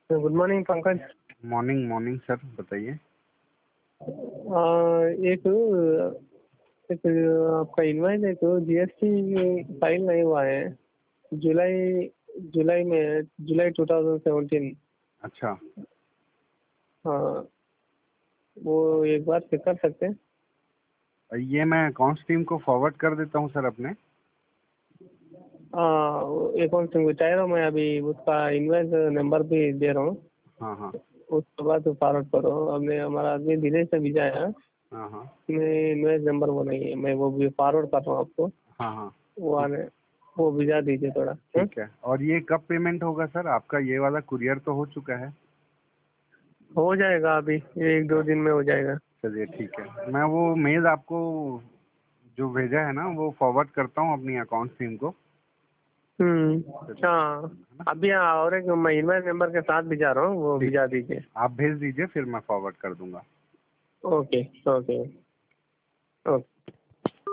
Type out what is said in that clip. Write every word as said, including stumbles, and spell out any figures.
Good morning Pankaj. Morning morning sir, बताइए। आ, एक एक आपका इनवाइस है तो जीएसटी फाइल नहीं हुआ है। जुलाई जुलाई में जुलाई टू थाउजेंड सेवेंटीन। अच्छा, हाँ, वो एक बार चेक कर सकते हैं? ये मैं अकाउंट्स टीम को फॉरवर्ड कर देता हूँ सर अपने। हाँ, अकाउंट से बता रहा हूँ मैं, अभी उसका इनवाइस नंबर भी दे रहा हूँ। हाँ हाँ उसके बाद फॉरवर्ड करो। हमने हमारा आदमी दिनेश से भेजा है। हाँ हाँ इनवाइस नंबर वो नहीं है, मैं वो भी फॉरवर्ड कर रहा हूँ आपको। हाँ हाँ, वो आने वो भिजा दीजिए थोड़ा। हम्म? ठीक है। और ये कब पेमेंट होगा सर? आपका ये वाला कुरियर तो हो चुका है? हो जाएगा, अभी एक दो दिन में हो जाएगा। चलिए ठीक है, मैं वो मेल आपको जो भेजा है ना वो फॉरवर्ड करता हूँ अपनी अकाउंट्स टीम को। हम्म, हाँ, अभी हाँ, और एक मैं इनवाइस नंबर के साथ भिजा रहा हूँ, वो ठीक, भिजा दीजिए। आप भेज दीजिए, फिर मैं फॉरवर्ड कर दूंगा। Okay okay okay.